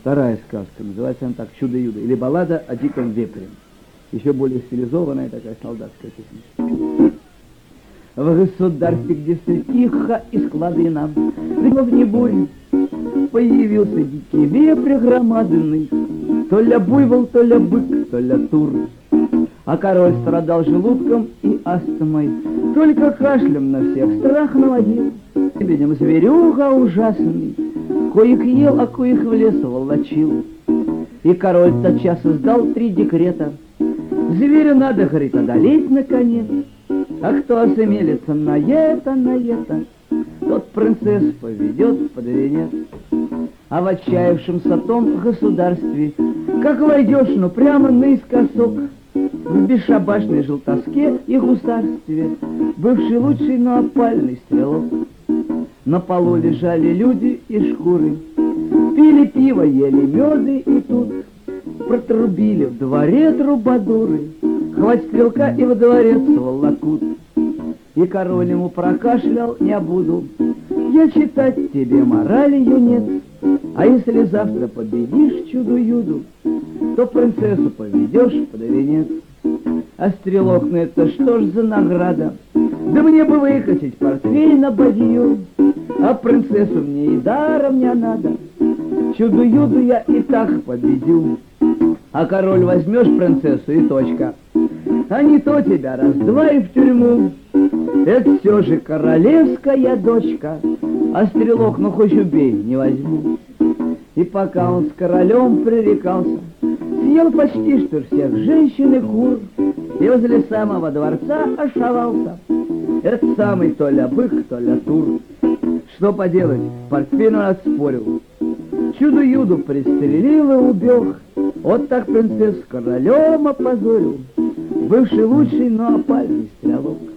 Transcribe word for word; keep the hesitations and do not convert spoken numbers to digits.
Вторая сказка, называется она так «Чудо-юдо», или баллада о диком вепре. Еще более стилизованная такая солдатская песня. В государстве, где все тихо и складно, грибов не бурь, появился дикий вепрь громадный, то ля буйвол, то ля бык, то ля тур. А король страдал желудком и астмой, только кашлем на всех страх наводил. Видим, зверюга ужасный, коих ел, а коих в лес волочил. И король тотчас издал три декрета: зверя надо, говорит, одолеть наконец, а кто осмелится на это, на это, тот принцесс поведет под венец. А в отчаявшемся том государстве, как войдешь, ну прямо наискосок, в бесшабашной желтоске и гусарстве, бывший лучший, но опальный стрелок. На полу лежали люди и шкуры, пили пиво, ели меды, и тут протрубили в дворе трубадуры: хвать стрелка и во дворец волокут. И король ему прокашлял: не буду я читать тебе морали, юнец, а если завтра победишь чудо-юду, то принцессу поведешь под венец. А стрелок, ну это что ж за награда? Да мне бы выкатить портфель на бадью, а принцессу мне и даром не надо, чудо-юду я и так победю. А король: возьмешь принцессу и точка, а не то тебя раз-два и в тюрьму. Это все же королевская дочка, а стрелок, ну хоть убей, не возьму. И пока он с королем пререкался, съел почти что всех женщин и кур, и возле самого дворца ошивался этот самый то ля бык, то ля тур. Что поделать, портфель он отспорил, чудо-юду пристрелил и убег. Вот так принцесс королем опозорил бывший лучший, но опальный стрелок.